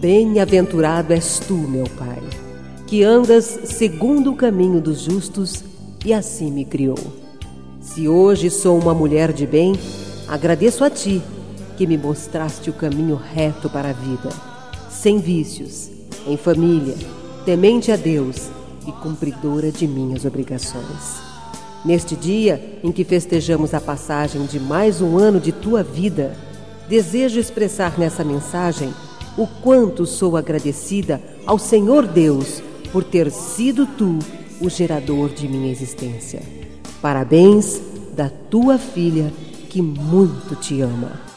Bem-aventurado és tu, meu Pai, que andas segundo o caminho dos justos e assim me criou. Se hoje sou uma mulher de bem, agradeço a ti, que me mostraste o caminho reto para a vida, sem vícios, em família, temente a Deus e cumpridora de minhas obrigações. Neste dia em que festejamos a passagem de mais um ano de tua vida, desejo expressar nessa mensagem o quanto sou agradecida ao Senhor Deus por ter sido tu o gerador de minha existência. Parabéns da tua filha que muito te ama.